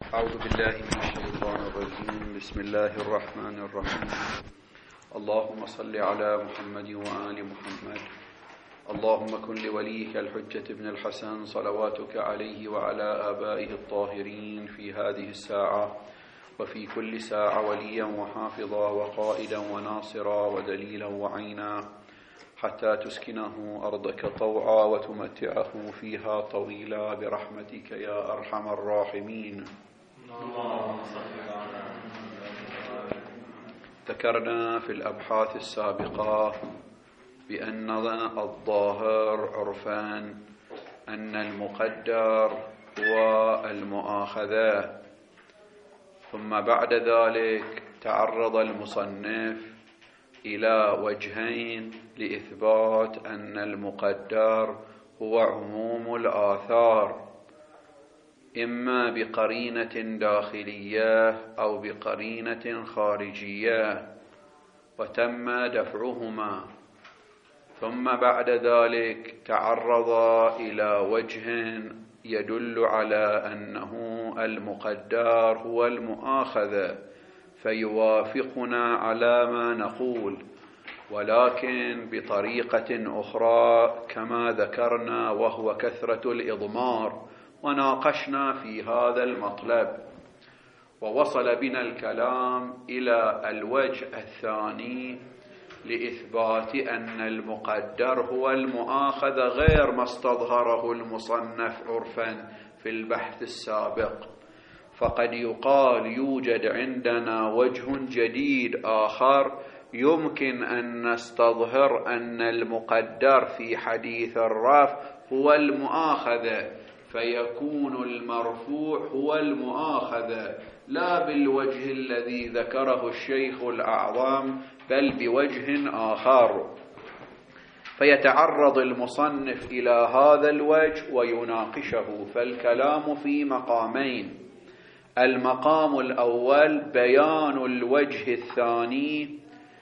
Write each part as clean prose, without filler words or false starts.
أعوذ بالله من الشيطان الرجيم. بسم الله الرحمن الرحيم. اللهم صل على محمد وآل محمد. اللهم كن لوليك الحجة بن الحسن صلواتك عليه وعلى آبائه الطاهرين في هذه الساعة وفي كل ساعة وليا وحافظا وقائدا وناصرا ودليلا وعينا حتى تسكنه أرضك طوعا وتمتعه فيها طويلا برحمتك يا أرحم الراحمين. ذكرنا في الأبحاث السابقة بأن الظاهر عرفا أن المقدر هو المؤاخذة، ثم بعد ذلك تعرض المصنف إلى وجهين لإثبات أن المقدر هو عموم الآثار، إما بقرينة داخلية أو بقرينة خارجية، وتم دفعهما. ثم بعد ذلك تعرض إلى وجه يدل على أنه المقدر هو المؤاخذة، فيوافقنا على ما نقول، ولكن بطريقة أخرى كما ذكرنا، وهو كثرة الإضمار، وناقشنا في هذا المطلب. ووصل بنا الكلام إلى الوجه الثاني لإثبات أن المقدر هو المؤاخذ غير ما استظهره المصنف عرفا في البحث السابق. فقد يقال يوجد عندنا وجه جديد آخر يمكن أن نستظهر أن المقدر في حديث الرفع هو المؤاخذة، فيكون المرفوع هو المؤاخذة، لا بالوجه الذي ذكره الشيخ الأعظم بل بوجه آخر. فيتعرض المصنف إلى هذا الوجه ويناقشه. فالكلام في مقامين: المقام الأول بيان الوجه الثاني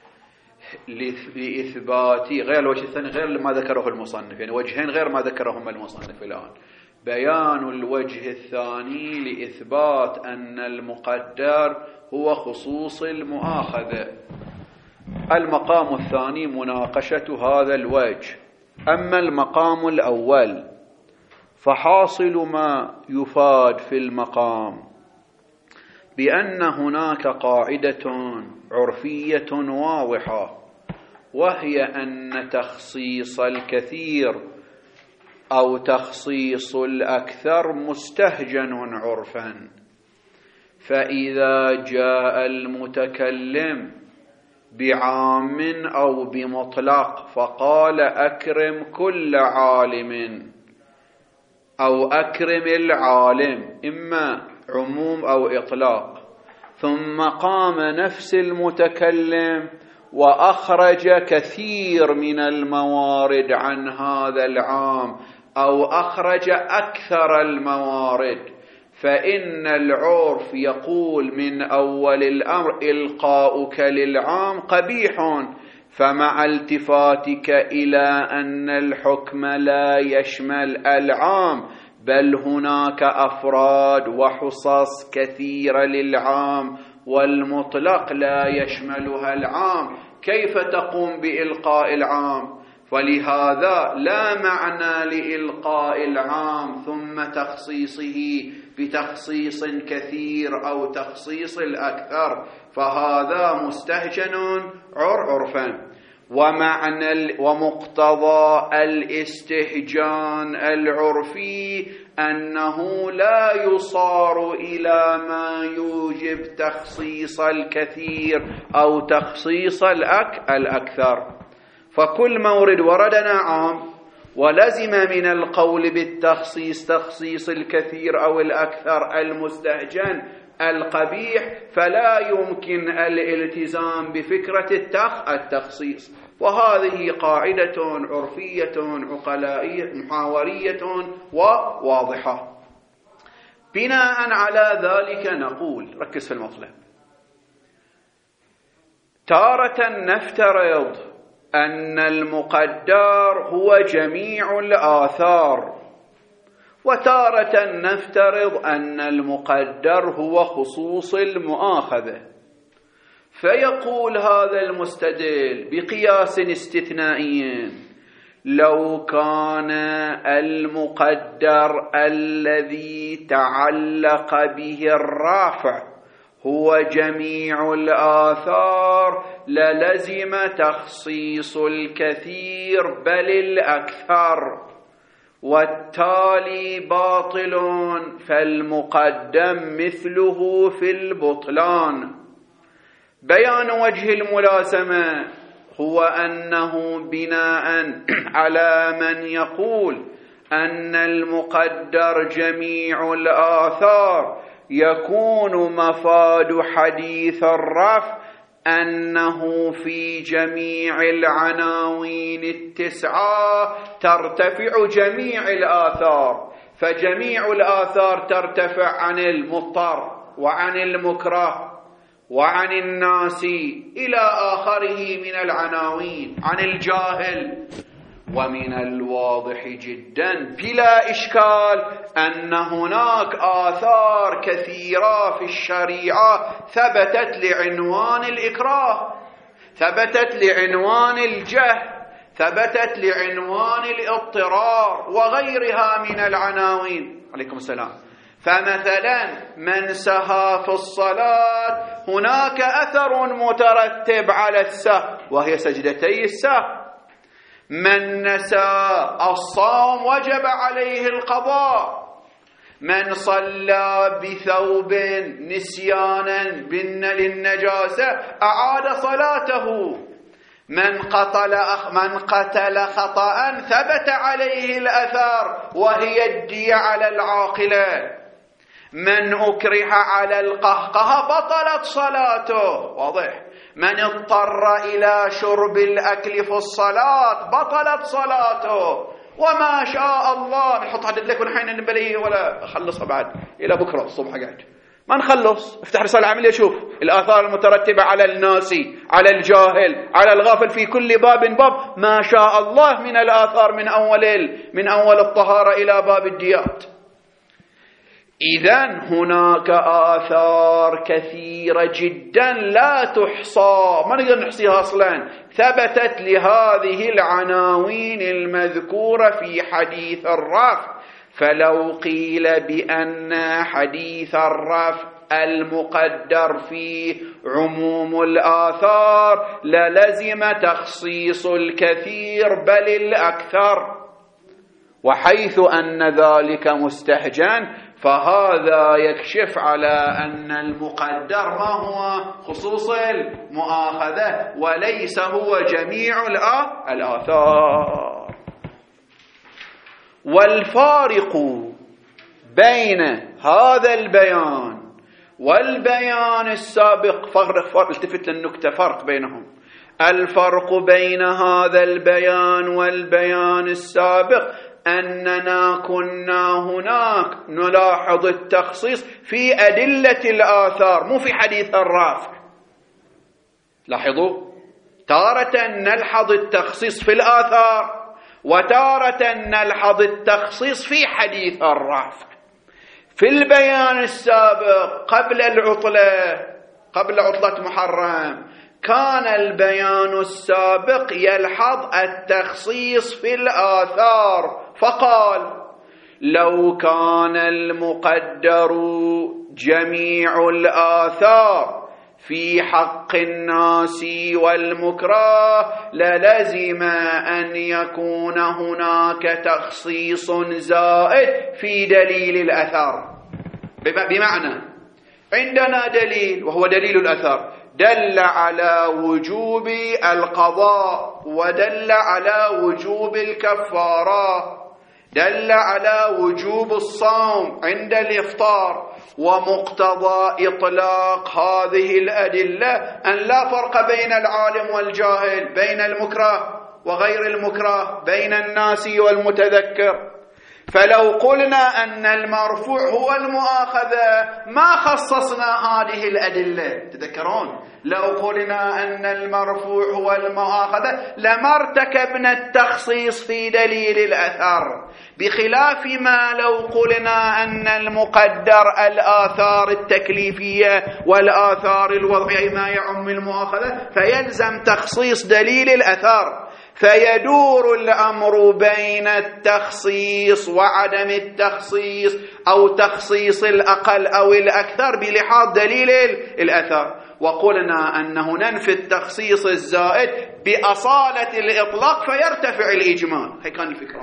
لإثبات غير الوجه الثاني غير ما ذكره المصنف، يعني وجهين غير ما ذكرهما المصنف الآن. بيان الوجه الثاني لإثبات أن المقدر هو خصوص المؤاخذة. المقام الثاني مناقشة هذا الوجه. أما المقام الأول فحاصل ما يفاد في المقام بأن هناك قاعدة عرفية واضحة، وهي أن تخصيص الكثير أو تخصيص الأكثر مستهجن عرفا. فإذا جاء المتكلم بعام أو بمطلق فقال أكرم كل عالم أو أكرم العالم، إما عموم أو إطلاق، ثم قام نفس المتكلم وأخرج كثير من الموارد عن هذا العام أو أخرج أكثر الموارد، فإن العرف يقول من أول الأمر إلقاؤك للعام قبيح، فمع التفاتك إلى أن الحكم لا يشمل العام بل هناك أفراد وحصص كثيرة للعام والمطلق لا يشملها العام، كيف تقوم بإلقاء العام؟ ولهذا لا معنى لإلقاء العام ثم تخصيصه بتخصيص كثير أو تخصيص الأكثر، فهذا مستهجن عرفا. ومقتضى الاستهجان العرفي أنه لا يصار إلى ما يوجب تخصيص الكثير أو تخصيص الأكثر. فكل مورد وردنا عام، ولزم من القول بالتخصيص تخصيص الكثير أو الأكثر المستهجن القبيح، فلا يمكن الالتزام بفكرة التخصيص. وهذه قاعدة عرفية عقلائية محاورية وواضحة. بناء على ذلك نقول، ركز في المطلب، تارة نفترض أن المقدر هو جميع الآثار، وتارة نفترض أن المقدر هو خصوص المؤاخذة، فيقول هذا المستدل بقياس استثنائي: لو كان المقدر الذي تعلق به الرافع هو جميع الآثار للزم تخصيص الكثير بل الأكثر، والتالي باطل، فالمقدم مثله في البطلان. بيان وجه الملازمة هو أنه بناء على من يقول أن المقدر جميع الآثار يكون مفاد حديث الرفع أنه في جميع العناوين التسعة ترتفع جميع الآثار، فجميع الآثار ترتفع عن المضطر وعن المكره وعن الناس إلى آخره من العناوين، عن الجاهل. ومن الواضح جدا بلا إشكال أن هناك آثار كثيرة في الشريعة ثبتت لعنوان الإكراه، ثبتت لعنوان الجهل، ثبتت لعنوان الاضطرار وغيرها من العناوين. عليكم السلام. فمثلا من سهى في الصلاة هناك أثر مترتب على السهو وهي سجدتي السهو. من نسى الصوم وجب عليه القضاء. من صلى بثوب نسيانا للنجاسة أعاد صلاته. من قتل خطأ ثبت عليه الأثر وهي الدية على العاقلة. من أكره على القهقه بطلت صلاته. واضح. من اضطر إلى شرب الأكل في الصلاة بطلت صلاته. وما شاء الله نحط حدد لك ونحين نبليه ولا أخلصها بعد إلى بكرة الصبح قاعد ما نخلص. افتح رسالة عملية شوف الآثار المترتبة على الناسي، على الجاهل، على الغافل، في كل باب ما شاء الله من الآثار من أول الطهارة إلى باب الديات. إذن هناك آثار كثيرة جدا لا تحصى، ما نقدر نحصيها أصلا، ثبتت لهذه العناوين المذكورة في حديث الرفع. فلو قيل بأن حديث الرفع المقدر فيه عموم الآثار للزم تخصيص الكثير بل الأكثر، وحيث أن ذلك مستهجن فهذا يكشف على أن المقدر ما هو خصوص المؤاخذة وليس هو جميع الآثار. والفارق بين هذا البيان والبيان السابق التفت للنكتة، فرق بينهم. الفرق بين هذا البيان والبيان السابق أننا كنا هناك نلاحظ التخصيص في أدلة الآثار مو في حديث الرافع. لاحظوا، تارة نلحظ التخصيص في الآثار وتارة نلحظ التخصيص في حديث الرافع. في البيان السابق قبل عطلة محرم كان البيان السابق يلحظ التخصيص في الآثار، فقال: لو كان المقدر جميع الآثار في حق الناس والمكره للزم أن يكون هناك تخصيص زائد في دليل الأثر. بمعنى عندنا دليل وهو دليل الأثر دل على وجوب القضاء ودل على وجوب الكفارة، دل على وجوب الصوم عند الإفطار. ومقتضى إطلاق هذه الأدلة أن لا فرق بين العالم والجاهل، بين المكره وغير المكره، بين الناسي والمتذكر. فلو قلنا أن المرفوع هو المؤاخذة ما خصصنا هذه الأدلة. تذكرون لو قلنا أن المرفوع هو المؤاخذة لما ارتكبنا التخصيص في دليل الأثر، بخلاف ما لو قلنا أن المقدر الآثار التكليفية والآثار الوضعية ما يعم المؤاخذة، فيلزم تخصيص دليل الأثر، فيدور الأمر بين التخصيص وعدم التخصيص أو تخصيص الأقل أو الأكثر بلحاظ دليل الأثر. وقلنا أنه ننفي التخصيص الزائد بأصالة الإطلاق فيرتفع الإجمال. هي كان الفكرة.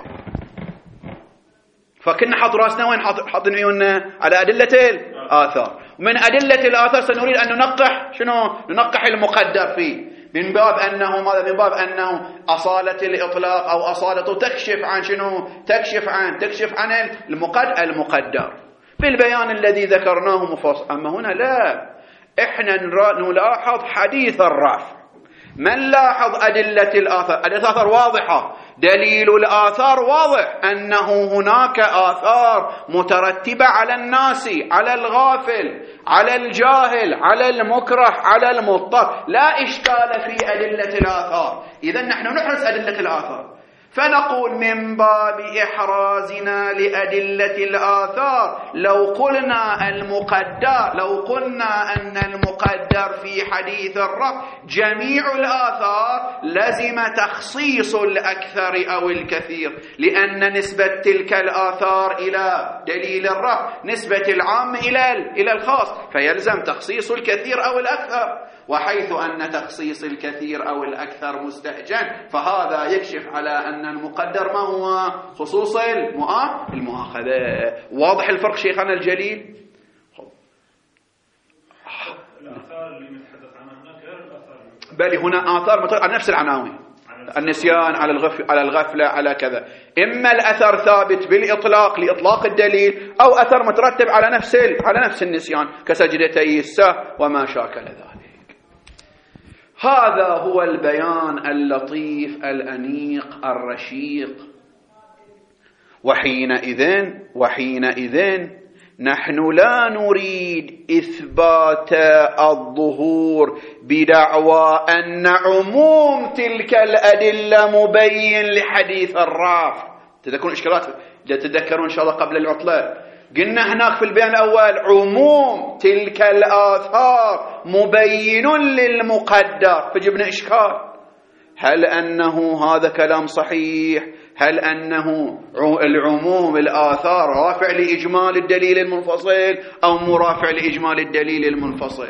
فكنا حط راسنا وين حاطين عيوننا؟ على أدلة الآثار. ومن أدلة الآثار سنريد أن ننقح المقدر فيه من باب أنه ماذا؟ من باب أنه أصالة الإطلاق أو أصالته تكشف عن شنو؟ تكشف عن المقدر بالبيان الذي ذكرناه مفصل. أما هنا لا، إحنا نلاحظ حديث الرفع. من لاحظ أدلة الآثار؟ أدلة الآثار واضحة، دليل الآثار واضح أنه هناك آثار مترتبة على الناس، على الغافل، على الجاهل، على المكره، على المضطر، لا إشكال في أدلة الآثار. إذن نحن نحرز أدلة الآثار، فنقول من باب إحرازنا لأدلة الآثار لو قلنا أن المقدر في حديث الرفع جميع الآثار لزم تخصيص الأكثر أو الكثير، لأن نسبة تلك الآثار إلى دليل الرفع نسبة العام إلى الخاص، فيلزم تخصيص الكثير أو الأكثر. وحيث أن تخصيص الكثير أو الأكثر مستهجن، فهذا يكشف على أن المقدر ما هو خصوص المؤاخذة. واضح الفرق شيخنا الجليل؟ الآثار اللي نتحدث عنها هناك غير الآثار، بل هنا آثار على نفس العناوين، النسيان، على الغفلة، على كذا. إما الأثر ثابت بالإطلاق لإطلاق الدليل، أو أثر مترتب على نفس النسيان كسجدتي السهو وما شاكل ذلك. هذا هو البيان اللطيف الأنيق الرشيق. وحينئذ نحن لا نريد إثبات الظهور بدعوى أن عموم تلك الأدلة مبين لحديث الرفع. تذكرون إشكالات تتذكرون إن شاء الله قبل العطلة قلنا هناك في البيان الأول عموم تلك الآثار مبين للمقدر، فجبنا إشكال. هل أنه هذا كلام صحيح؟ هل أنه العموم الآثار رافع لإجمال الدليل المنفصل أو مرافع لإجمال الدليل المنفصل؟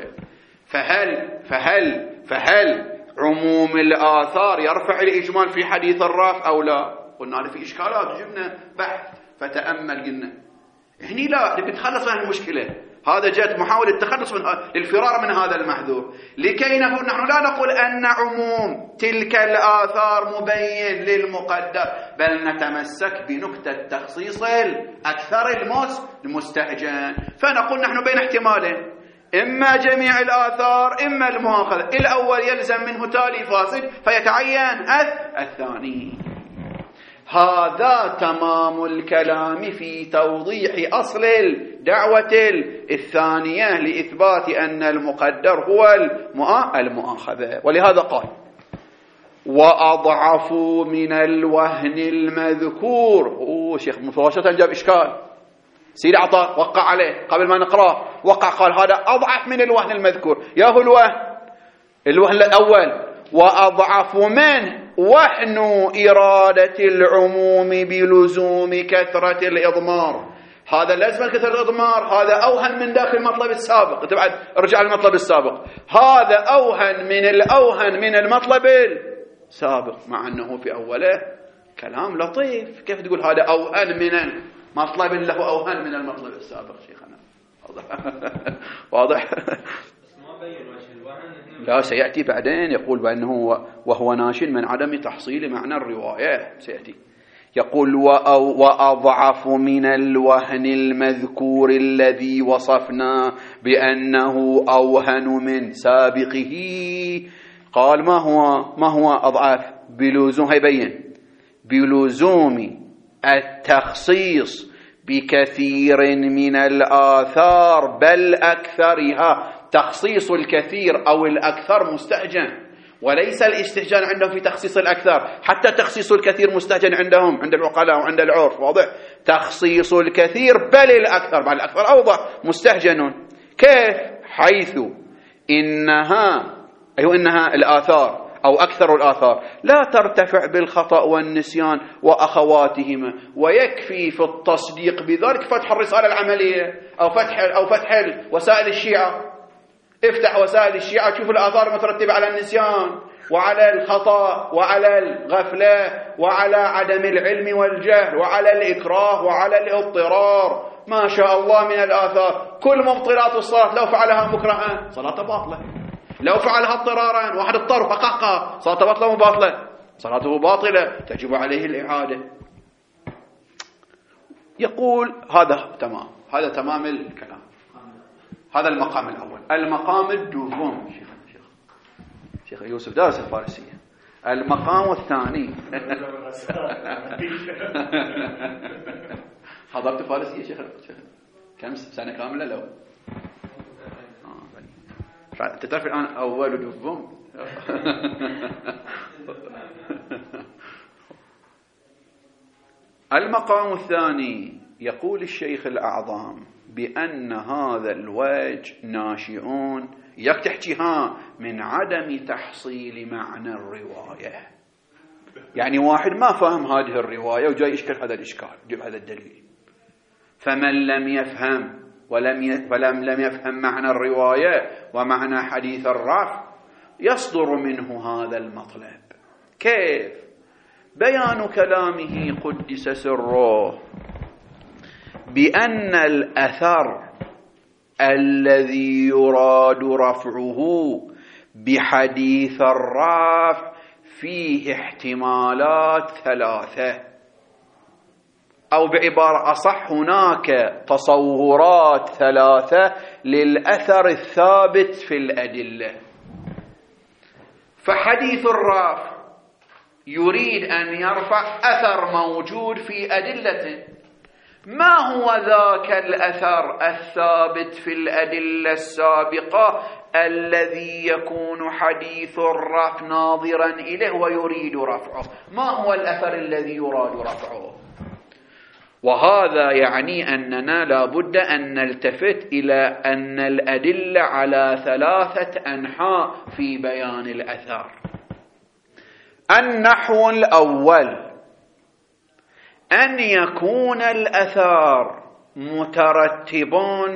فهل عموم الآثار يرفع الإجمال في حديث الرفع أو لا؟ قلنا هذا في إشكالات، جبنا بحث فتأمل. قلنا هني لا، نبي نتخلص من المشكلة. هذا جاءت محاولة التخلص للفرار من هذا المحذور، لكي نحن لا نقول أن عموم تلك الآثار مبين للمقدر، بل نتمسك بنكتة تخصيص الأكثر المستهجن. فنقول نحن بين احتمالين، إما جميع الآثار إما المؤاخذة. الأول يلزم منه تالي فاسد فيتعين الثاني. هذا تمام الكلام في توضيح أصل الدعوة الثانية لإثبات أن المقدر هو المؤاخذة. ولهذا قال وأضعف من الوهن المذكور. شيخ مفاشة جاب إشكال، سيدي عطاء وقع عليه قبل ما نقرأ، قال هذا أضعف من الوهن المذكور. ياهو الوهن الأول وأضعف منه وحن إرادة العموم بلزوم كثرة الإضمار. هذا لازم كثرة الإضمار، هذا أوهن من داخل المطلب السابق. أنت بعد ارجع المطلب السابق، هذا أوهن من المطلب السابق، مع أنه في أوله كلام لطيف. كيف تقول هذا أوهن من المطلب له أوهن من المطلب السابق؟ شيخنا واضح؟ لا، سيأتي بعدين يقول بأنه وهو ناش من عدم تحصيل معنى الرواية. سيأتي يقول وأضعف من الوهن المذكور الذي وصفنا بأنه أوهن من سابقه. قال ما هو أضعف؟ بلزوم، هيبين بلزوم التخصيص بكثير من الآثار بل أكثرها. تخصيص الكثير أو الأكثر مستهجن، وليس الاستهجان عندهم في تخصيص الأكثر، حتى تخصيص الكثير مستهجن عندهم عند العقلاء وعند العرف. واضح؟ تخصيص الكثير بل الأكثر، مع الأكثر أوضح، مستهجن. كيف؟ حيث إنها الآثار أو أكثر الآثار لا ترتفع بالخطأ والنسيان وأخواتهما، ويكفي في التصديق بذلك فتح الرسالة العملية أو فتح وسائل الشيعة. افتح وسائل الشيعة تشوف الآثار المترتبة على النسيان وعلى الخطأ وعلى الغفلة وعلى عدم العلم والجهل وعلى الإكراه وعلى الاضطرار. ما شاء الله من الآثار. كل مبطلات الصلاة لو فعلها مكرها صلاة باطلة، لو فعلها اضطرارا واحد اضطر فقهقه صلاته باطلة مباطلة، صلاته باطلة تجب عليه الإعادة. يقول هذا تمام الكلام. هذا المقام الأول. المقام الدوم شيخ يوسف دارس الفارسية. المقام الثاني حضرت فارسية شيخ كم سنة كاملة لو أنت تعرف الآن أول دوم. المقام الثاني يقول الشيخ الأعظم بأن هذا الوجه ناشئون يكتحجها من عدم تحصيل معنى الرواية. يعني واحد ما فهم هذه الرواية وجاي يشكل هذا الإشكال، يجيب هذا الدليل. فمن لم يفهم لم يفهم معنى الرواية ومعنى حديث الرفع يصدر منه هذا المطلب. كيف؟ بيان كلامه قدس سره بأن الأثر الذي يراد رفعه بحديث الرفع فيه احتمالات ثلاثة، أو بعبارة أصح هناك تصورات ثلاثة للأثر الثابت في الأدلة. فحديث الرفع يريد أن يرفع أثر موجود في أدلته. ما هو ذاك الأثر الثابت في الأدلة السابقة الذي يكون حديث الرفع ناظرا إليه ويريد رفعه؟ ما هو الأثر الذي يراد رفعه؟ وهذا يعني أننا لابد أن نلتفت إلى أن الأدلة على ثلاثة أنحاء في بيان الأثر. النحو الأول أن يكون الأثر مترتب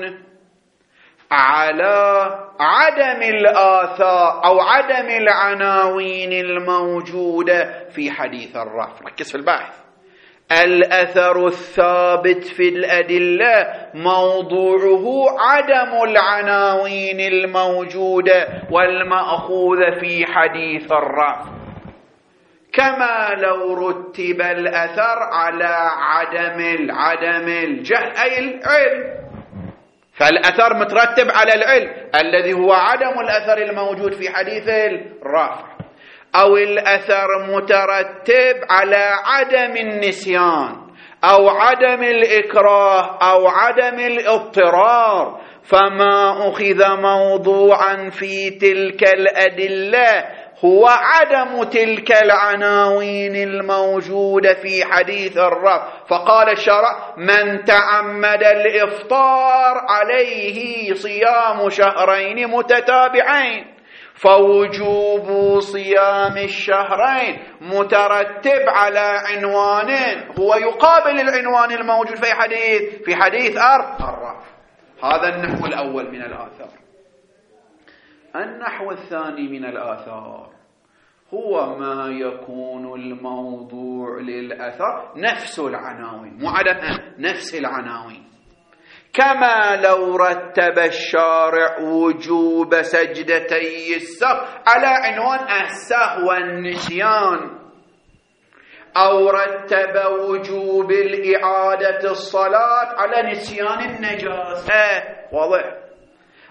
على عدم الآثار أو عدم العناوين الموجودة في حديث الرفع. ركز في البحث. الأثر الثابت في الأدلة موضوعه عدم العناوين الموجودة والمأخوذة في حديث الرفع، كما لو رتب الأثر على عدم الجهل أي العلم. فالأثر مترتب على العلم الذي هو عدم الأثر الموجود في حديث الرفع، أو الأثر مترتب على عدم النسيان أو عدم الإكراه أو عدم الاضطرار. فما أخذ موضوعا في تلك الأدلة هو عدم تلك العناوين الموجودة في حديث الرفع. فقال الشرع: من تعمد الإفطار عليه صيام شهرين متتابعين، فوجوب صيام الشهرين مترتب على عنوان هو يقابل العنوان الموجود في حديث الرفع. هذا النحو الأول من الآثار. النحو الثاني من الآثار هو ما يكون الموضوع للأثر نفس العناوين، مو عدم، نفس العناوين. كما لو رتب الشارع وجوب سجدتي السهو على عنوان السهو والنسيان، أو رتب وجوب الإعادة الصلاة على نسيان النجاسة، واضح؟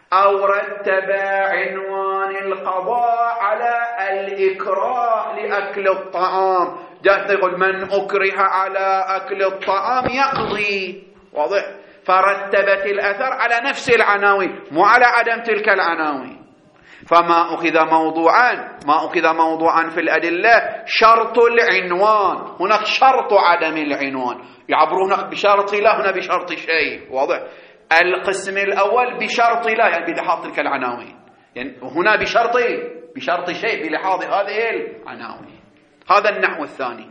أو رتب عنوان القضاء على الإكراه لأكل الطعام، جاءت يقول من أكره على أكل الطعام يقضي، واضح؟ فرتبت الأثر على نفس العناوين مو على عدم تلك العناوين. فما أخذ موضوعا في الأدلة شرط العنوان، هناك شرط عدم العنوان، يعبرون بشرط لا، هنا بشرط شيء، واضح؟ القسم الأول بشرط لا، يعني بلحاظ تلك العناوين، يعني هنا بشرط شيء بلحاظ هذه العناوين. هذا النحو الثاني.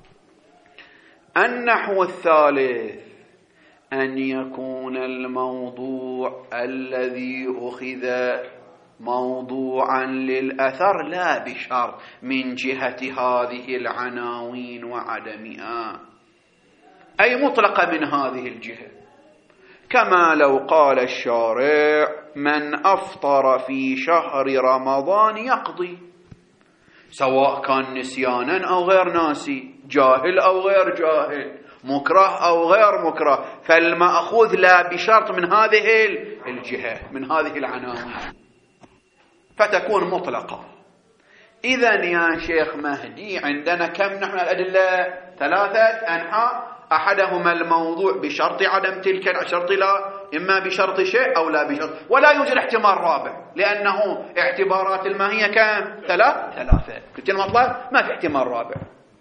النحو الثالث أن يكون الموضوع الذي أخذ موضوعا للأثر لا بشرط من جهة هذه العناوين وعدمها، أي مطلقة من هذه الجهة، كما لو قال الشارع من أفطر في شهر رمضان يقضي، سواء كان نسيانا أو غير ناسي، جاهل أو غير جاهل، مكره أو غير مكره، فالمأخوذ لا بشرط من هذه الجهة، من هذه العناوين، فتكون مطلقة. إذن يا شيخ مهدي عندنا كم نحن الأدلة؟ 3 أنحاء، أحدهما الموضوع بشرط عدم تلك الشرط لا، إما بشرط شيء أو لا بشرط، ولا يوجد احتمال رابع، لأنه اعتبارات الماهية كم؟ 3. قلت المطلب ما في احتمال رابع.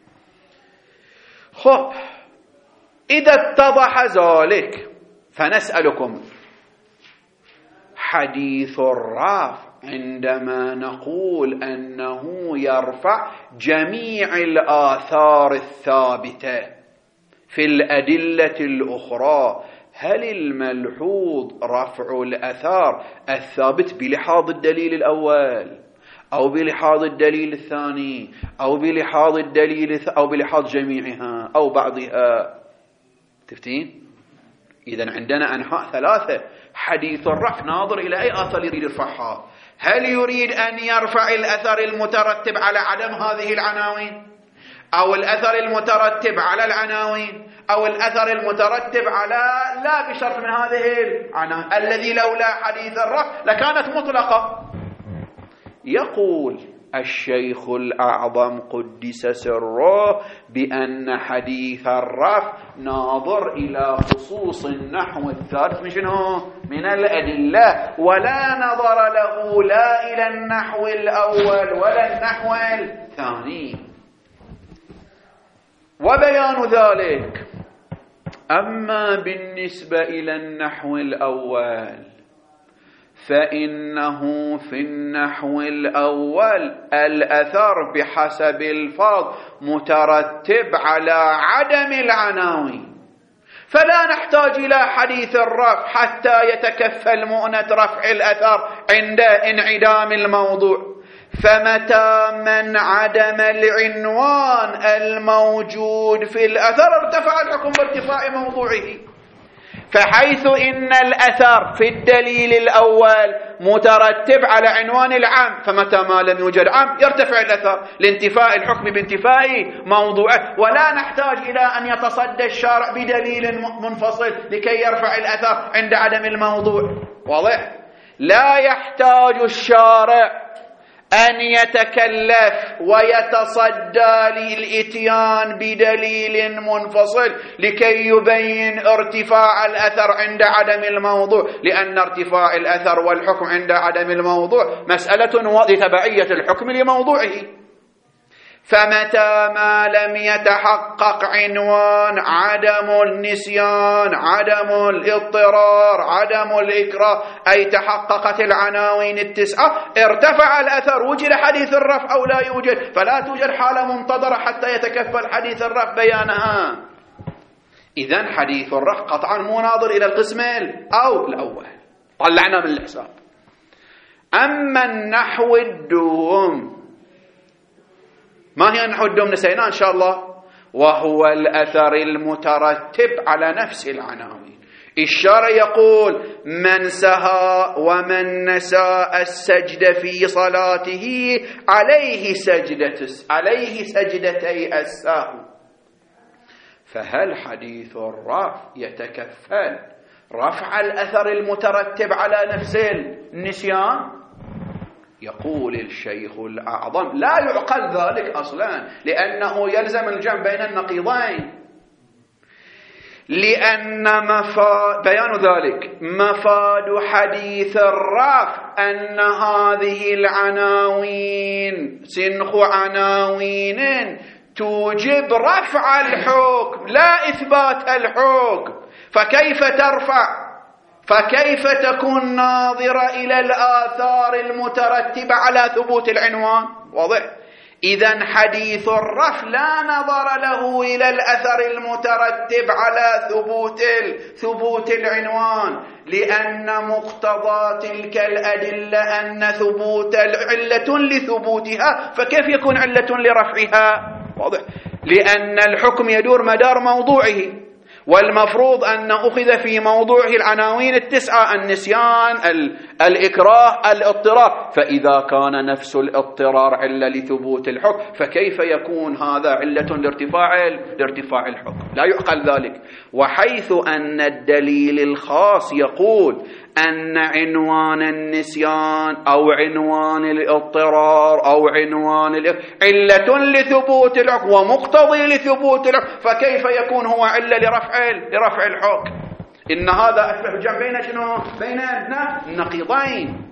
خب إذا اتضح ذلك فنسألكم حديث الرفع عندما نقول أنه يرفع جميع الآثار الثابتة في الأدلة الأخرى، هل الملحوظ رفع الأثار الثابت بلحاظ الدليل الأول أو بلحاظ الدليل الثاني أو بلحاظ أو بلحاظ جميعها أو بعضها؟ تفتين؟ إذن عندنا أنحاء 3. حديث الرفع ناظر إلى أي آثار يريد يرفعها، هل يريد أن يرفع الأثر المترتب على عدم هذه العناوين، أو الأثر المترتب على العناوين، أو الأثر المترتب على لا بشرط من هذه العناوين، الذي لولا حديث الرفع لكانت مطلقة. يقول الشيخ الأعظم قدس سره بأن حديث الرفع ناظر إلى خصوص النحو الثالث من الأدلة، ولا نظر له لا إلى النحو الأول ولا النحو الثاني. وبيان ذلك أما بالنسبة إلى النحو الأول فإنه في النحو الأول الأثر بحسب الفاظ مترتب على عدم العناوين، فلا نحتاج إلى حديث الرفع حتى يتكفل مؤنة رفع الأثر عند انعدام الموضوع. فمتى من عدم العنوان الموجود في الأثر ارتفع الحكم بارتفاع موضوعه، فحيث إن الأثر في الدليل الأول مترتب على عنوان العام، فمتى ما لم يوجد عام يرتفع الأثر لانتفاء الحكم بانتفاء موضوعه، ولا نحتاج إلى أن يتصدى الشارع بدليل منفصل لكي يرفع الأثر عند عدم الموضوع. واضح؟ لا يحتاج الشارع أن يتكلف ويتصدى للإتيان بدليل منفصل لكي يبين ارتفاع الأثر عند عدم الموضوع، لأن ارتفاع الأثر والحكم عند عدم الموضوع مسألة لتبعية الحكم لموضوعه. فمتى ما لم يتحقق عنوان عدم النسيان، عدم الاضطرار، عدم الإكراه، أي تحققت العناوين 9 ارتفع الأثر، وجد حديث الرفع أو لا يوجد، فلا توجد حالة منتظرة حتى يتكفل حديث الرفع بيانها. إذن حديث الرفع قطعا مناظر إلى القسم الأول، طلعنا من الحساب. أما النحو الدوم، ما هي النحو الدوم؟ نسينا إن شاء الله، وهو الأثر المترتب على نفس العناوين. الشارع يقول من سهى ومن نسى السجد في صلاته عليه سجدتي السهو، فهل حديث الرفع يتكفل رفع الأثر المترتب على نفس النسيان؟ يقول الشيخ الأعظم لا يعقل ذلك أصلا، لأنه يلزم الجمع بين النقيضين، لأن بيان ذلك مفاد حديث الرفع أن هذه العناوين سنخ عناوين توجب رفع الحكم لا إثبات الحكم، فكيف ترفع؟ فكيف تكون ناظرة إلى الآثار المترتبة على ثبوت العنوان؟ واضح؟ إذن حديث الرفع لا نظر له إلى الأثر المترتب على ثبوت العنوان، لأن مقتضى تلك الأدلة أن ثبوت علة لثبوتها، فكيف يكون علة لرفعها؟ واضح؟ لأن الحكم يدور مدار موضوعه، والمفروض أن أخذ في موضوعه العناوين التسعة: النسيان، الإكراه، الاضطرار. فإذا كان نفس الاضطرار علة لثبوت الحكم، فكيف يكون هذا علة لارتفاع الحكم؟ لا يعقل ذلك. وحيث أن الدليل الخاص يقول أن عنوان النسيان أو عنوان الاضطرار أو عنوان علة لثبوت الحكم ومقتضي لثبوت الحكم، فكيف يكون هو علة لرفع الحكم؟ إن هذا أشبه الجمع بين شنو؟ بين النقيضين.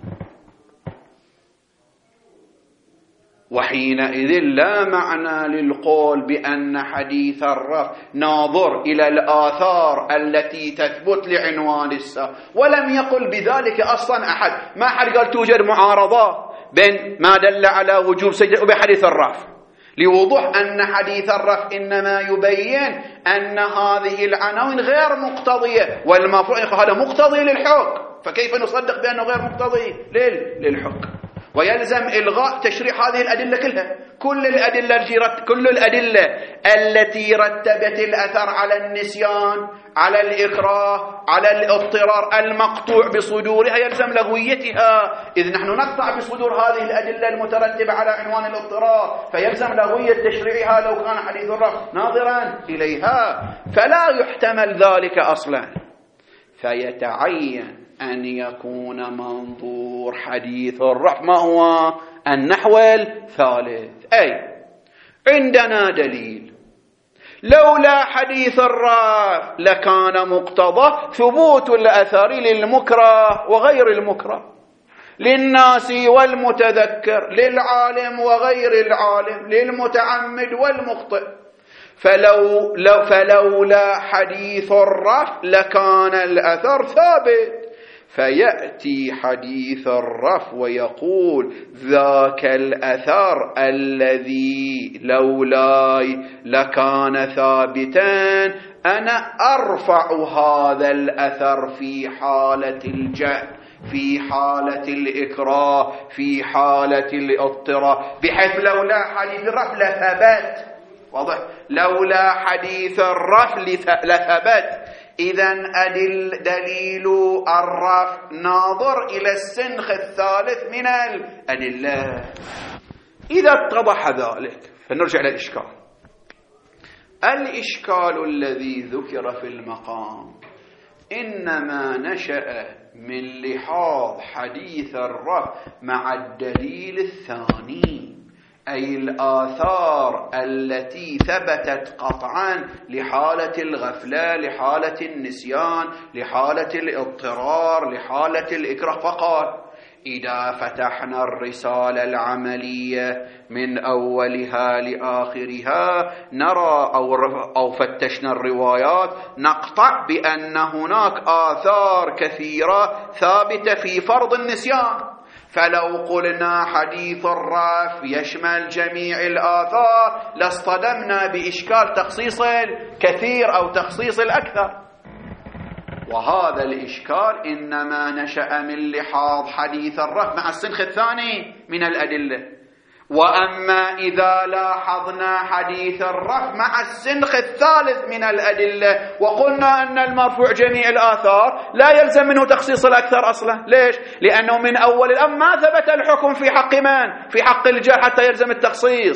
وحينئذ لا معنى للقول بأن حديث الرفع ناظر إلى الآثار التي تثبت لعنوان السابق، ولم يقل بذلك أصلا أحد. ما حد قال توجد معارضة بين ما دل على وجوب سجدة وبين حديث الرفع، لوضوح أن حديث الرفع إنما يبين أن هذه العناوين غير مقتضية، والمفروض هذا مقتضي للحكم، فكيف نصدق بأنه غير مقتضي للحكم؟ ويلزم إلغاء تشريع هذه الأدلة كلها. كل الأدلة التي رتبت الأثر على النسيان، على الإكراه، على الاضطرار المقطوع بصدورها يلزم لغويتها، إذ نحن نقطع بصدور هذه الأدلة المترتبة على عنوان الاضطرار، فيلزم لغوية تشريعها لو كان حديث الرفع ناظرا إليها، فلا يحتمل ذلك أصلا. فيتعين أن يكون منظور حديث الرفع ما هو؟ النحو الثالث. أي عندنا دليل لولا حديث الرفع لكان مقتضى ثبوت الأثر للمكره وغير المكره، للناس والمتذكر، للعالم وغير العالم، للمتعمد والمخطئ. فلولا حديث الرفع لكان الأثر ثابت. فيأتي حديث الرفع ويقول ذاك الأثر الذي لولاي لكان ثابتا، أنا أرفع هذا الأثر في حالة الجهل، في حالة الإكراه، في حالة الاضطرار، بحيث لولا حديث الرفع لثبت. واضح؟ لولا حديث الرفع لثبت. إذن دليل الرفع ناظر إلى السنخ الثالث من الأدلة. إذا اتضح ذلك فنرجع إلى الإشكال. الإشكال الذي ذكر في المقام إنما نشأ من لحاظ حديث الرفع مع الدليل الثاني، أي الآثار التي ثبتت قطعا لحالة الغفلة، لحالة النسيان، لحالة الاضطرار، لحالة الإكراه. فقال إذا فتحنا الرسالة العملية من أولها لآخرها نرى أو فتشنا الروايات نقطع بأن هناك آثار كثيرة ثابتة في فرض النسيان. فلو قلنا حديث الرفع يشمل جميع الآثار لاصطدمنا بإشكال تخصيص الكثير أو تخصيص الأكثر، وهذا الإشكال إنما نشأ من لحاظ حديث الرفع مع السنخ الثاني من الأدلة. وأما إذا لاحظنا حديث الرفع مع السنخ الثالث من الأدلة وقلنا أن المرفوع جميع الآثار، لا يلزم منه تخصيص الأكثر أصلا. ليش؟ لأنه من أول الأمر ما ثبت الحكم في حق من؟ في حق الجهل حتى يلزم التخصيص.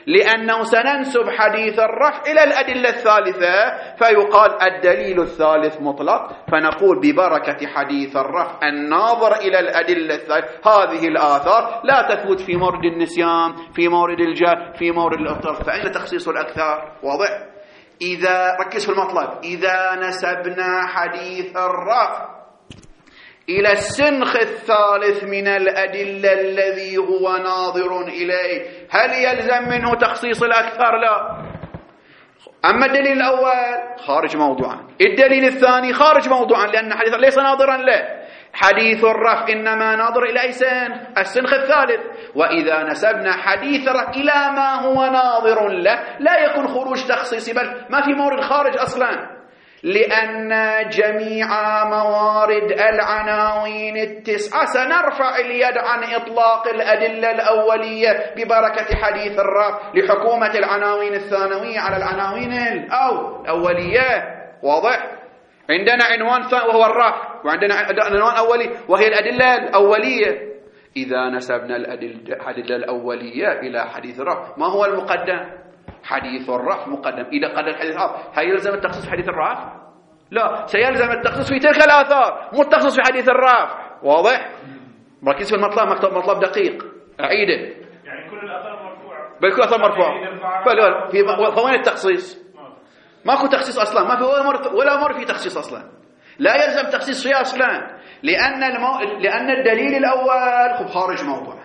لأنه سننسب حديث الرفع إلى الأدلة الثالثة، فيقال الدليل الثالث مطلق، فنقول ببركة حديث الرفع الناظر إلى الأدلة الثالثة هذه الآثار لا تثبت في مورد النسيان، في مورد الجهل، في مورد الاضطراب. فأين تخصيص الأكثار؟ واضح؟ إذا ركز في المطلب، إذا نسبنا حديث الرفع إلى السنخ الثالث من الأدلة الذي هو ناظر إليه، هل يلزم منه تخصيص الأكثر؟ لا. أما الدليل الأول خارج موضوعا، الدليل الثاني خارج موضوعا، لأن حديث ليس ناظرا له. حديث الرفع إنما ناظر إلى أي سنخ؟ السنخ الثالث. وإذا نسبنا حديث الرفع إلى ما هو ناظر له لا يكون خروج تخصيصي، بل ما في مورد خارج أصلا، لأن جميع موارد العناوين التسعة سنرفع اليد عن إطلاق الأدلة الأولية ببركة حديث الرفع لحكومة العناوين الثانوية على العناوين الأولية. واضح؟ عندنا عنوان ثاني وهو الرفع، وعندنا عنوان أولي وهي الأدلة الأولية. إذا نسبنا الأدلة الأولية إلى حديث الرفع، ما هو المقدم؟ حديث الرفع مقدم. إذا قدم حديث الرفع هل يلزم التخصيص في حديث الرفع؟ لا، سيلزم التخصيص في تلك الآثار، مو التخصيص في حديث الرفع. واضح؟ مركز في المطلب، مطلب دقيق، أعيده. يعني كل الآثار مرفوعة، بل كل الآثار مرفوعة. فوين التخصيص؟ ماكو تخصيص أصلا، ما في ولا مر في تخصيص أصلا، لا يلزم تخصيص فيه أصلا، لأن الدليل الأول خارج موضوع،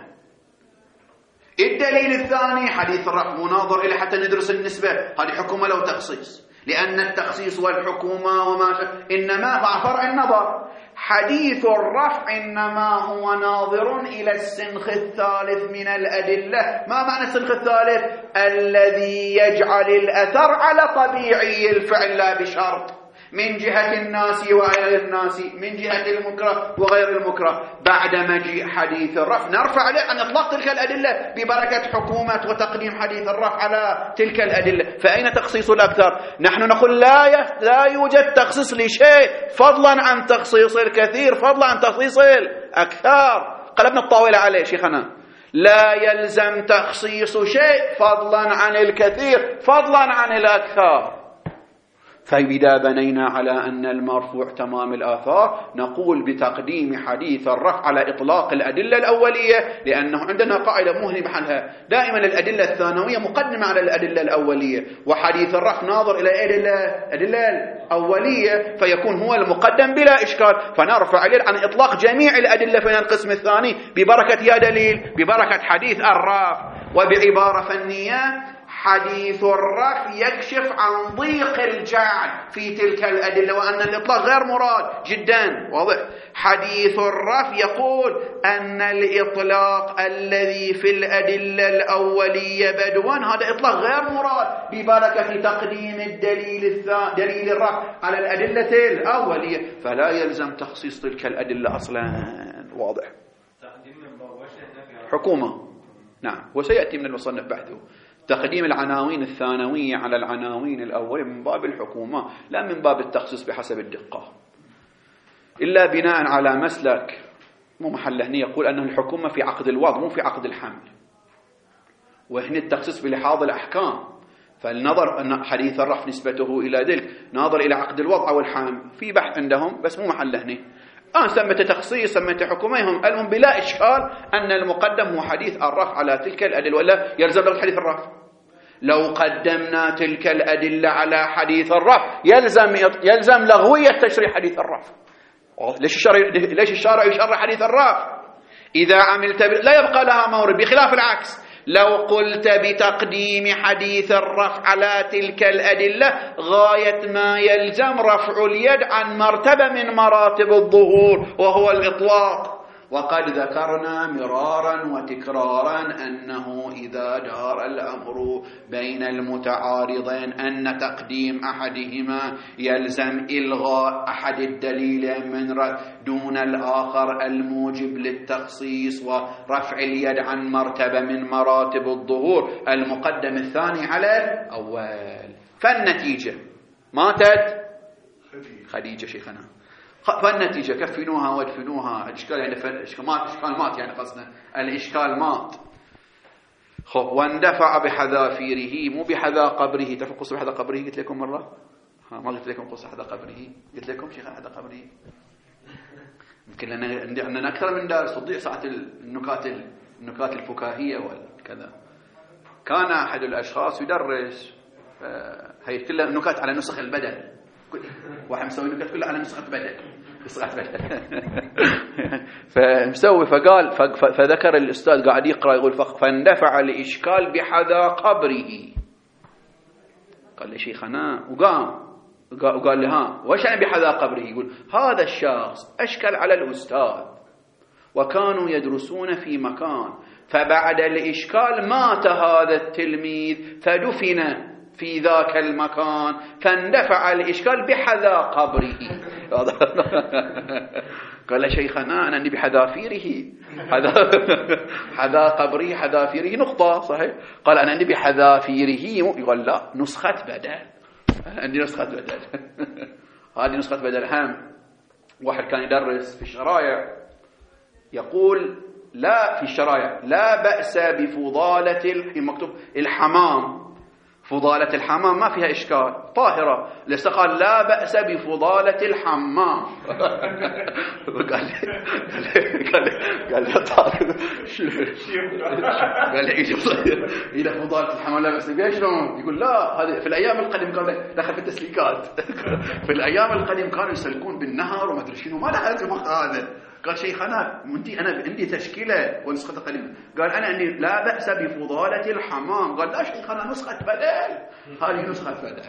الدليل الثاني حديث الرفع مناظر إلى حتى ندرس النسبة، هذه حكومة لو تخصيص، لأن التخصيص والحكومة وما إنما فرع النظر. حديث الرفع إنما هو ناظر إلى السنخ الثالث من الأدلة. ما معنى السنخ الثالث؟ الذي يجعل الأثر على طبيعي الفعل لا بشرط، من جهة الناس وغير الناس، من جهة المكره وغير المكره. بعد مجيء حديث الرفع نرفع عليه عن إطلاق تلك الأدلة ببركة حكومة وتقديم حديث الرفع على تلك الأدلة. فأين تخصيص الأكثر؟ نحن نقول لا يوجد تخصيص لشيء فضلا عن تخصيص الكثير، فضلا عن تخصيص الأكثر. قلبنا الطاولة عليه شيخنا، لا يلزم تخصيص شيء فضلا عن الكثير، فضلا عن الأكثر. فإذا بنينا على أن المرفوع تمام الآثار نقول بتقديم حديث الرفع على إطلاق الأدلة الأولية، لأنه عندنا قاعدة مهمة بحالها، دائما الأدلة الثانوية مقدمة على الأدلة الأولية، وحديث الرفع ناظر إلى الأدلة الأولية، فيكون هو المقدم بلا إشكال. فنرفع اليد عن إطلاق جميع الأدلة في القسم الثاني ببركة يا دليل، ببركة حديث الرفع. وبعبارة فنية، حديث الرفع يكشف عن ضيق الجعل في تلك الأدلة، وأن الإطلاق غير مراد جدا. واضح؟ حديث الرفع يقول أن الإطلاق الذي في الأدلة الأولية بدوا هذا إطلاق غير مراد ببركة تقديم دليل الرفع على الأدلة الأولية، فلا يلزم تخصيص تلك الأدلة أصلا. واضح؟ حكومة، نعم، وسيأتي من المصنف بحثه تقديم العناوين الثانوية على العناوين الأولية من باب الحكومة، لا من باب التخصيص بحسب الدقة، إلا بناء على مسلك مو محله هنا يقول أن الحكومة في عقد الوضع مو في عقد الحمل، وهنا التخصيص بلحاظ الأحكام. فالنظر أن حديث الرفع نسبته إلى ذلك ناظر إلى عقد الوضع أو الحمل، في بحث عندهم بس مو محله هنا. سمت تخصيص سمت حكوميهم المهم بلا إشكال أن المقدم هو حديث الرفع على تلك الأدلة، ولا يلزم له حديث الرفع. لو قدمنا تلك الأدلة على حديث الرفع يلزم لغوية تشريح حديث الرفع. ليش الشارع يشرح حديث الرفع؟ إذا عملت لا يبقى لها مورد، بخلاف العكس. لو قلت بتقديم حديث الرفع على تلك الأدلة غاية ما يلزم رفع اليد عن مرتبة من مراتب الظهور وهو الإطلاق. وقد ذكرنا مرارا وتكرارا أنه إذا دار الأمر بين المتعارضين أن تقديم أحدهما يلزم إلغاء أحد الدليلين من دون الآخر الموجب للتخصيص ورفع اليد عن مرتبة من مراتب الظهور المقدم الثاني على الأول. فالنتيجة ماتت خديجة شيخنا، فالنتيجة كفنوها وادفنوها. الإشكال يعني الإشكال مات يعني قصدنا الإشكال مات. واندفع بحذافيره، مو بحذا قبره. تعرفوا قصة بحذا قبره؟ قلت لكم مرة، ما قلت لكم قصة حذا قبره؟ قلت لكم شيخ حذا قبره. يمكن لأن عندنا أكثر من درس تضيع ساعة النكات الفكاهية والكذا. كان أحد الأشخاص يدرس، هي كلها نكات على نسخ البدل، واحد مسوي نكات كلها على نسخة بدل. فمسوي فقال فذكر الأستاذ قاعد يقرأ يقول فاندفع الإشكال بحذا قبره. قال لي شيخنا وقال لي ها وش يعني بحذا قبره؟ يقول هذا الشخص أشكل على الأستاذ وكانوا يدرسون في مكان، فبعد الإشكال مات هذا التلميذ فدفن في ذاك المكان، فاندفع الإشكال بحذا قبره. قال شيخنا أنا عندي بحذافيره، حذا قبره حذافيره نقطة صحيح. قال أنا عندي بحذافيره. يقول لا نسخة بدل، عندي نسخة بدل. هذه نسخة بدل. هم واحد كان يدرس في الشرايع يقول لا في الشرايع لا بأس بفضالة مكتوب الحمام، فضالة الحمام ما فيها إشكال طاهرة، لسه قال لا بأس بفضالة الحمام. قال لي إذا فضالة الحمام لا بأس بها شلون؟ يقول لا هذه في الأيام القديمة كان دخل في التسليكات. في الأيام القديمة كانوا يسلكون بالنهر وما أدري شنو، ما لها لازم هذا. قال شيخنا أنا عندي تشكيلة ونسخة قديمة. قال أنا عندي لا بأس بفضالة الحمام. قال لا شيخنا نسخة بدل، هذه نسخة بدل.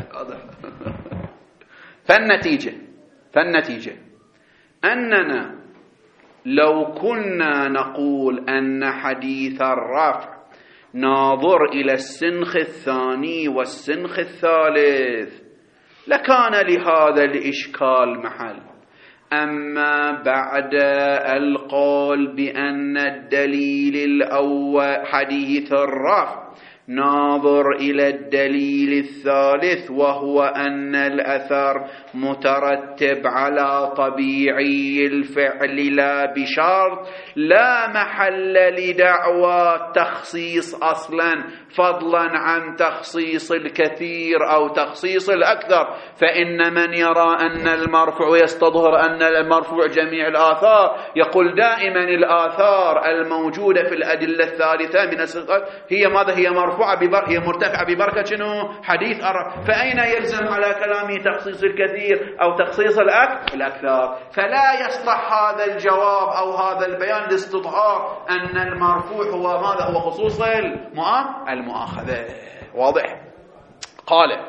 فالنتيجة أننا لو كنا نقول أن حديث الرفع ناظر إلى السنخ الثاني والسنخ الثالث لكان لهذا الإشكال محل. أما بعد القول بأن الدليل الأول حديث الرفع ناظر إلى الدليل الثالث وهو أن الأثر مترتب على طبيعي الفعل لا بشرط، لا محل لدعوى تخصيص أصلا فضلا عن تخصيص الكثير أو تخصيص الأكثر. فإن من يرى أن المرفوع يستظهر أن المرفوع جميع الآثار يقول دائما الآثار الموجودة في الأدلة الثالثة من الصفات هي ماذا؟ هي مرفوعة هي مرتفعة ببركة شنو؟ حديث الرفع. فأين يلزم على كلامه تخصيص الكثير أو تخصيص الأكثر؟ فلا يصلح هذا الجواب أو هذا البيان لاستظهار أن المرفوع هو ماذا؟ هو خصوص المؤاخذة. واضح؟ قال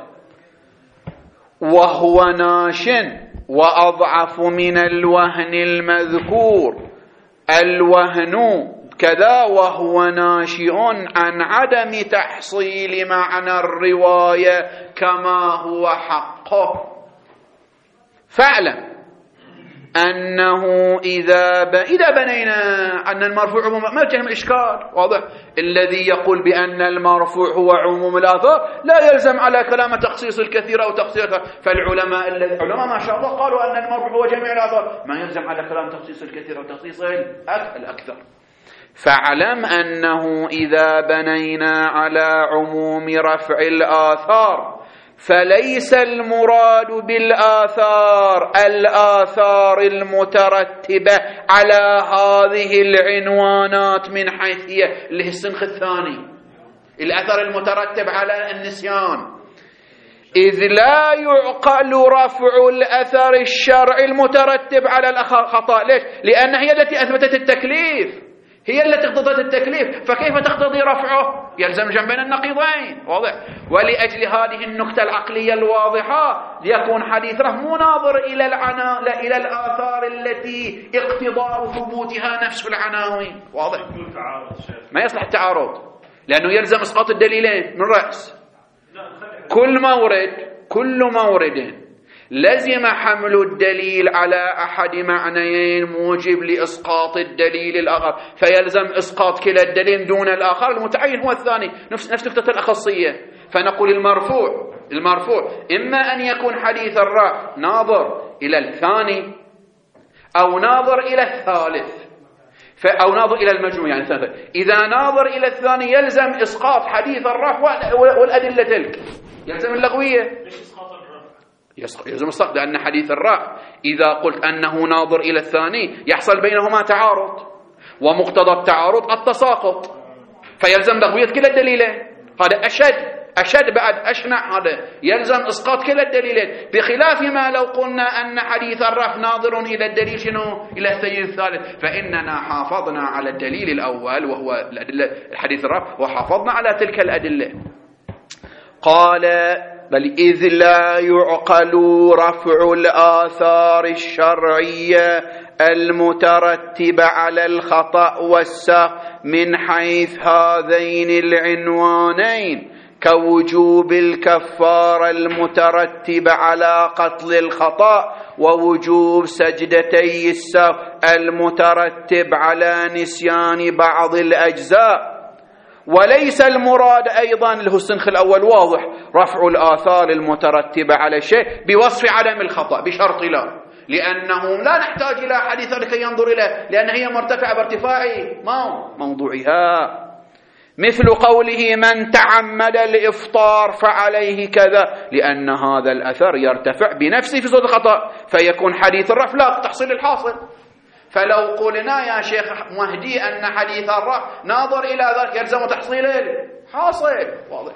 وهو ناش وأضعف من الوهن المذكور. الوهن كذا وهو ناشئ عن عدم تحصيل معنى الرواية كما هو حقه. فاعلم أنه إذا بنينا أن المرفوع عموم ما يجهم الإشكال. واضح؟ الذي يقول بأن المرفوع هو عموم الآثار لا يلزم على كلام تخصيص الكثير أو تخصيص. فالعلماء ما شاء الله قالوا أن المرفوع هو جميع الآثار، ما يلزم على كلام تخصيص الكثير أو تخصيص الأكثر. فاعلم أنه إذا بنينا على عموم رفع الآثار فليس المراد الآثار المترتبة على هذه العنوانات من حيث هي اللي هي السنخ الثاني، الأثر المترتب على النسيان، إذ لا يعقل رفع الأثر الشرعي المترتب على الخطأ. ليش؟ لأن هي التي أثبتت التكليف، هي التي اقتضت التكليف، فكيف تقتضي رفعه؟ يلزم جنبين النقيضين. واضح؟ ولأجل هذه النكتة العقلية الواضحة ليكون حديث رفع مناظر إلى الآثار التي اقتضاء ثبوتها نفس العناوين. واضح؟ ما يصلح التعارض لأنه يلزم إسقاط الدليلين من رأس. كل مورد لزم حمل الدليل على أحد معنيين موجب لإسقاط الدليل الآخر، فيلزم إسقاط كلا الدليل دون الآخر، المتعين هو الثاني. نفس نكتة الأخصية. فنقول المرفوع إما أن يكون حديث الرفع ناظر إلى الثاني أو ناظر إلى الثالث. أو ناظر إلى المجموع يعني ثلاثة. إذا ناظر إلى الثاني يلزم إسقاط حديث الرفع والأدلة تلك، يلزم اللغوية. ليش إسقاط الرفع؟ يلزم إسقاط، لأن حديث الرفع إذا قلت أنه ناظر إلى الثاني يحصل بينهما تعارض، ومقتضى التعارض التساقط، فيلزم لغوية كلا الدليلين. هذا أشد بعد أشنع، هذا يلزم إسقاط كلا الدليلين، بخلاف ما لو قلنا أن حديث الرفع ناظر إلى الدليل شنو؟ إلى الدليل الثالث، فإننا حافظنا على الدليل الأول وهو الأدلة الحديث الرفع، وحافظنا على تلك الأدلة. قال بل إذ لا يعقل رفع الآثار الشرعية المترتبة على الخطأ والسهو من حيث هذين العنوانين، كوجوب الكفارة المترتبة على قتل الخطأ، ووجوب سجدتي السهو المترتب على نسيان بعض الأجزاء. وليس المراد أيضا له السنخ الأول واضح رفع الآثار المترتبة على شيء بوصف عدم الخطأ بشرط لا، لأنه لا نحتاج إلى حديث لكي ينظر إليه، لأن هي مرتفعة بارتفاع موضوعها. مثل قوله من تعمد الإفطار فعليه كذا، لأن هذا الأثر يرتفع بنفسه في صورة الخطأ، فيكون حديث الرفع لا تحصيل الحاصل. فلو قلنا يا شيخ مهدي أن حديث الرفع ناظر إلى ذلك يلزم تحصيل الحاصل، واضح.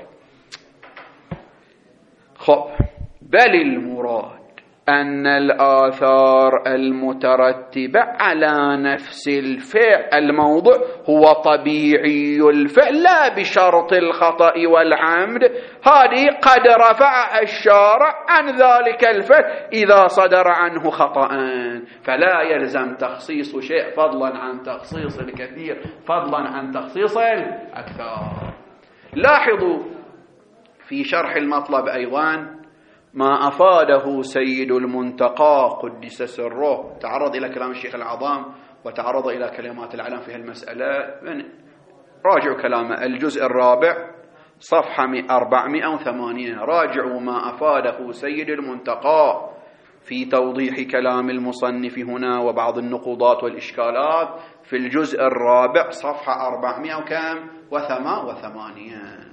بل المراد أن الآثار المترتبة على نفس الفعل الموضوع هو طبيعي الفعل لا بشرط الخطأ والعمد، هذه قد رفعها الشارع عن ذلك الفعل إذا صدر عنه خطأ، فلا يلزم تخصيص شيء فضلا عن تخصيص الكثير فضلا عن تخصيص الأكثر. لاحظوا في شرح المطلب أيضا ما أفاده سيد المنتقى قدس سره، تعرض إلى كلام الشيخ العظام وتعرض إلى كلمات العلم في هالمسألة. راجعوا كلامه الجزء الرابع صفحة 480، راجعوا ما أفاده سيد المنتقى في توضيح كلام المصنف هنا وبعض النقوضات والإشكالات في الجزء الرابع صفحة 488.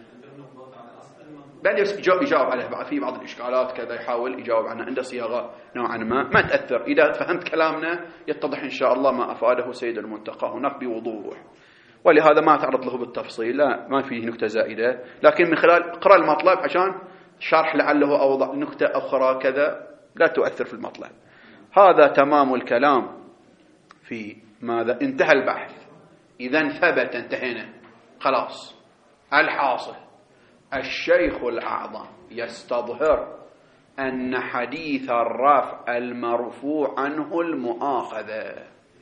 بعد يجاوب عليه في بعض الإشكالات كذا، يحاول يجاوب عنها عنده صياغة نوعا ما تأثر. إذا فهمت كلامنا يتضح إن شاء الله ما أفاده سيد المنتقى هناك بوضوح، ولهذا ما تعرض له بالتفصيل، لا ما فيه نكتة زائدة، لكن من خلال اقرأ المطلب عشان شرح لعله أوضع نكتة أخرى كذا لا تؤثر في المطلب. هذا تمام الكلام في ماذا انتهى البحث. إذا ثبت انتهينا خلاص. الحاصل الشيخ الأعظم يستظهر أن حديث الرفع المرفوع عنه المؤاخذة،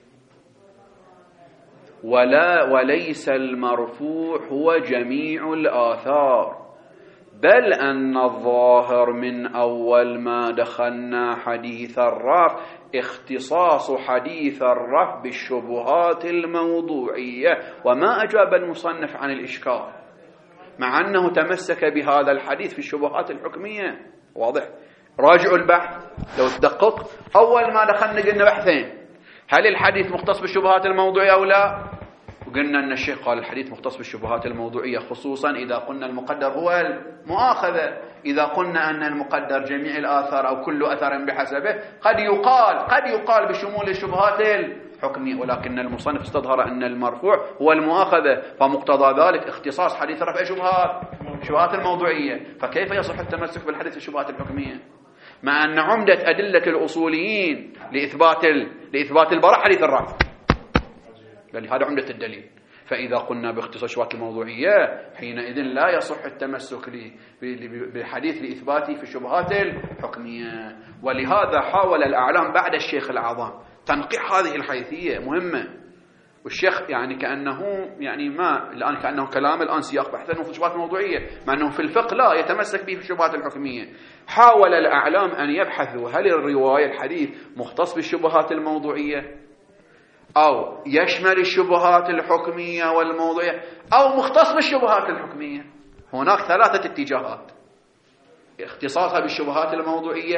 وليس المرفوع هو جميع الآثار، بل أن الظاهر من أول ما دخلنا حديث الرفع اختصاص حديث الرفع بالشبهات الموضوعية، وما أجاب المصنف عن الإشكال مع أنه تمسك بهذا الحديث في الشبهات الحكمية. واضح؟ راجعوا البحث لو تدقق. أول ما دخلنا قلنا بحثين، هل الحديث مختص بالشبهات الموضوعية أو لا؟ وقلنا أن الشيخ قال الحديث مختص بالشبهات الموضوعية، خصوصا إذا قلنا المقدر هو المؤاخذة. إذا قلنا أن المقدر جميع الآثار أو كل أثر بحسبه قد يقال بشمول الشبهات الحكمية، ولكن المصنف استظهر أن المرفوع هو المؤاخذة، فمقتضى ذلك اختصاص حديث رفع شبهات الموضوعية. فكيف يصح التمسك بالحديث في الشبهات الحكمية مع أن عمدة أدلة الأصوليين لإثبات البراءة حديث الرفع؟ بل هذا عمدة الدليل. فإذا قلنا باختصاص الشبهات الموضوعية حينئذ لا يصح التمسك بحديث لإثباته في الشبهات الحكمية. ولهذا حاول الأعلام بعد الشيخ العظام تنقيح هذه الحيثية مهمة، والشيخ يعني كأنه الآن كأنه كلام الآن سياق بحث في الشبهات الموضوعية، مع أنه في الفقه لا يتمسك به في الشبهات الحكمية. حاول الأعلام أن يبحثوا هل الرواية الحديث مختص بالشبهات الموضوعية أو يشمل الشبهات الحكمية والموضوعية أو مختص بالشبهات الحكمية. هناك ثلاثة اتجاهات: اختصاصها بالشبهات الموضوعية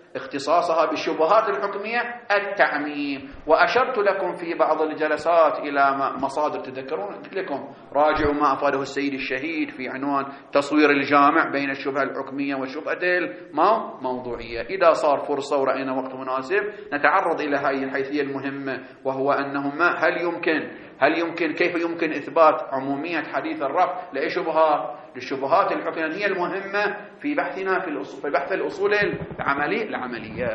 اختصاصها بالشبهات الحكمية التعميم. وأشرت لكم في بعض الجلسات إلى مصادر تذكرون، قلت لكم راجعوا ما أفاده السيد الشهيد في عنوان تصوير الجامع بين الشبهة الحكمية والشبهة الموضوعية. إذا صار فرصة ورأينا وقت مناسب نتعرض إلى هذه الحيثية المهمة، وهو أنه هل يمكن كيف يمكن إثبات عمومية حديث الرفع للشبهات الحكمية المهمة في بحثنا في بحث الأصول العملية.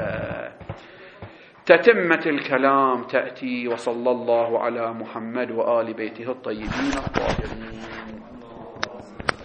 تتمة الكلام تأتي: وصلى الله على محمد وآل بيته الطيبين الطاهرين.